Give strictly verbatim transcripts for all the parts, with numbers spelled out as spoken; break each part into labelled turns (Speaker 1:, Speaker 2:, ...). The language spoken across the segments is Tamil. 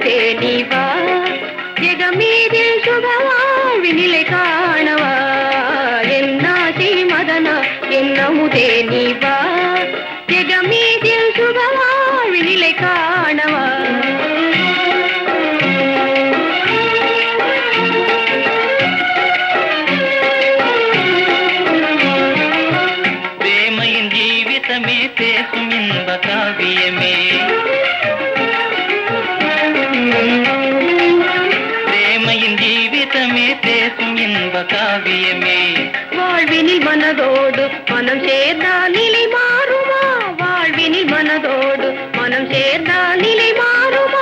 Speaker 1: தேனிவா ஜெகமீதில் சுகவாழ்வி நிலை காணவா என்னாசி மதனா என்னமுதே நீவா ஜெகமீதில் சுகவாழ்வி நிலை காணவா
Speaker 2: பிரேமையின் ஜீவிதமே பேசும் இன்ப காவியமே பிரேமையின் ஜீவிதமே பேசும் இன்ப காவியமே
Speaker 1: வாழ்வினில் மனதோடு மனம் சேர்ந்தால் நிலை மாறுமா வாழ்வினில் மனதோடு மனம் சேர்ந்தால் நிலை மாறுமா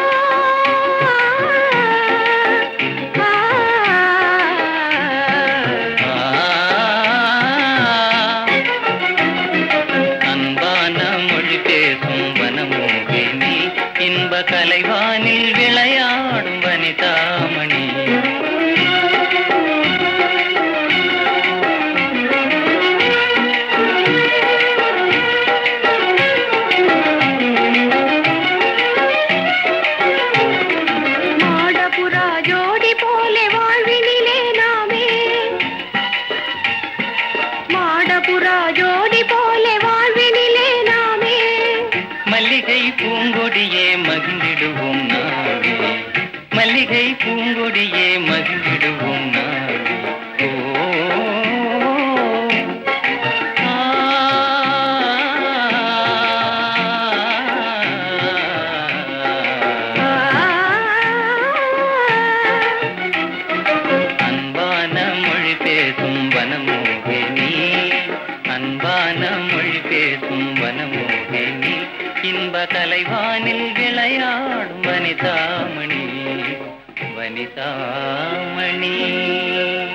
Speaker 2: அன்பான மொழி பேசும் வனமோகினி இன்ப கலைவானில் விளையாடும் வனிதாமணி
Speaker 1: ஜோடி போலே வாழ்வினிலே நாமே
Speaker 2: மல்லிகை பூங்கொடியே மகிழ்ந்திடுவோம் நாவே மல்லிகை பூங்கொடியே மகிழ்ந்திடுவோம் நாவே ஓ அன்பான மொழி பேசும் வனமோகினி அன்பான மொழி பேசும் வனமோகினி இன்ப கலைவானில் விளையாடும் வனிதாமணி வனிதாமணி